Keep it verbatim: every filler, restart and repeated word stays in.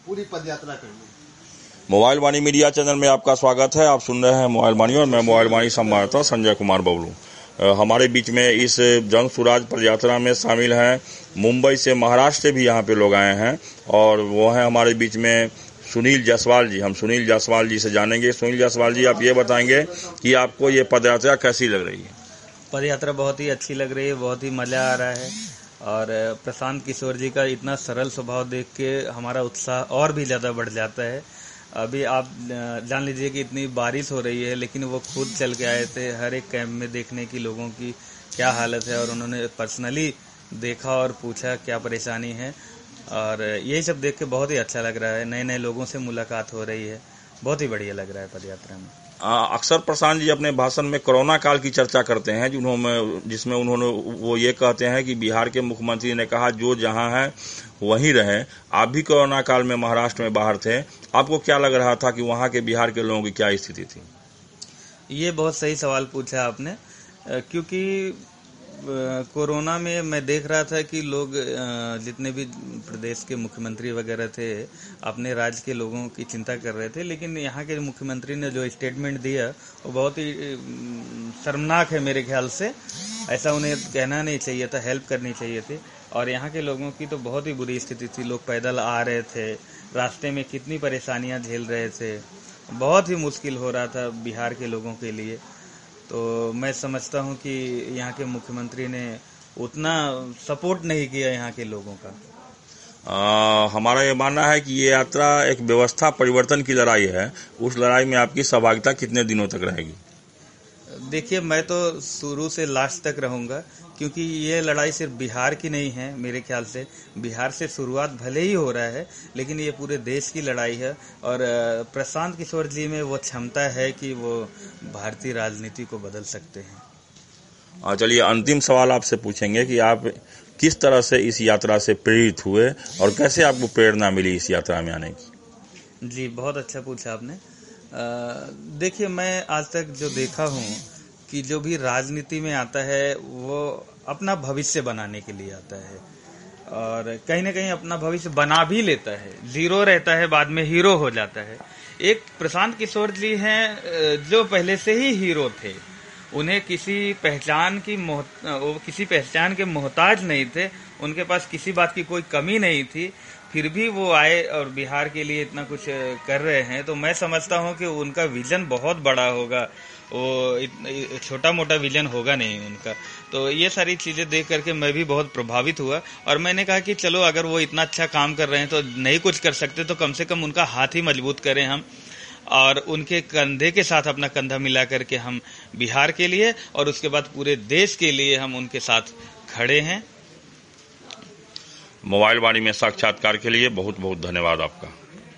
पूरी पद यात्रा करनी। मोबाइल वाणी मीडिया चैनल में आपका स्वागत है। आप सुन रहे हैं मोबाइल वाणी और मैं मोबाइल वाणी संवाददाता संजय कुमार बबलू। हमारे बीच में इस जन सुराज पद यात्रा में शामिल हैं मुंबई से, महाराष्ट्र से भी यहाँ पे लोग आए हैं और वो हैं हमारे बीच में सुनील जायसवाल जी। हम सुनील जायसवाल जी से जानेंगे। सुनील जायसवाल जी, आप ये बताएंगे कि आपको ये पद यात्रा कैसी लग रही है? पद यात्रा बहुत ही अच्छी लग रही है, बहुत ही मजा आ रहा है और प्रशांत किशोर जी का इतना सरल स्वभाव देख के हमारा उत्साह और भी ज़्यादा बढ़ जाता है। अभी आप जान लीजिए कि इतनी बारिश हो रही है, लेकिन वो खुद चल के आए थे हर एक कैंप में देखने की लोगों की क्या हालत है और उन्होंने पर्सनली देखा और पूछा क्या परेशानी है और यही सब देख के बहुत ही अच्छा लग रहा है। नए नए लोगों से मुलाकात हो रही है, बहुत ही बढ़िया लग रहा है पदयात्रा में। अक्सर प्रशांत जी अपने भाषण में कोरोना काल की चर्चा करते हैं, जिन्होंने जिसमें उन्होंने वो ये कहते हैं कि बिहार के मुख्यमंत्री ने कहा जो जहां है वहीं रहे। आप भी कोरोना काल में महाराष्ट्र में बाहर थे, आपको क्या लग रहा था कि वहां के बिहार के लोगों की क्या स्थिति थी? ये बहुत सही सवाल पूछा आपने, क्योंकि कोरोना में मैं देख रहा था कि लोग जितने भी प्रदेश के मुख्यमंत्री वगैरह थे अपने राज्य के लोगों की चिंता कर रहे थे, लेकिन यहाँ के मुख्यमंत्री ने जो स्टेटमेंट दिया वो बहुत ही शर्मनाक है मेरे ख्याल से। ऐसा उन्हें कहना नहीं चाहिए था, हेल्प करनी चाहिए थी। और यहाँ के लोगों की तो बहुत ही बुरी स्थिति थी। लोग पैदल आ रहे थे, रास्ते में कितनी परेशानियाँ झेल रहे थे, बहुत ही मुश्किल हो रहा था बिहार के लोगों के लिए। तो मैं समझता हूं कि यहाँ के मुख्यमंत्री ने उतना सपोर्ट नहीं किया यहाँ के लोगों का। आ, हमारा ये मानना है कि ये यात्रा एक व्यवस्था परिवर्तन की लड़ाई है। उस लड़ाई में आपकी सहभागिता कितने दिनों तक रहेगी? देखिए, मैं तो शुरू से लास्ट तक रहूंगा, क्योंकि ये लड़ाई सिर्फ बिहार की नहीं है। मेरे ख्याल से बिहार से शुरुआत भले ही हो रहा है, लेकिन ये पूरे देश की लड़ाई है और प्रशांत किशोर जी में वो क्षमता है कि वो भारतीय राजनीति को बदल सकते हैं। चलिए, अंतिम सवाल आपसे पूछेंगे कि आप किस तरह से इस यात्रा से प्रेरित हुए और कैसे आपको प्रेरणा मिली इस यात्रा में आने की? जी, बहुत अच्छा पूछा आपने। देखिए, मैं आज तक जो देखा हूँ कि जो भी राजनीति में आता है वो अपना भविष्य बनाने के लिए आता है और कहीं ना कहीं अपना भविष्य बना भी लेता है। जीरो रहता है, बाद में हीरो हो जाता है। एक प्रशांत किशोर जी हैं जो पहले से ही हीरो थे। उन्हें किसी पहचान की वो किसी पहचान के मोहताज नहीं थे, उनके पास किसी बात की कोई कमी नहीं थी, फिर भी वो आए और बिहार के लिए इतना कुछ कर रहे हैं। तो मैं समझता हूँ कि उनका विजन बहुत बड़ा होगा, वो छोटा मोटा विजन होगा नहीं उनका। तो ये सारी चीजें देख करके मैं भी बहुत प्रभावित हुआ और मैंने कहा कि चलो, अगर वो इतना अच्छा काम कर रहे हैं तो नहीं कुछ कर सकते तो कम से कम उनका हाथ ही मजबूत करें हम और उनके कंधे के साथ अपना कंधा मिला करके हम बिहार के लिए और उसके बाद पूरे देश के लिए हम उनके साथ खड़े हैं। मोबाइल वाणी में साक्षात्कार के लिए बहुत बहुत धन्यवाद आपका।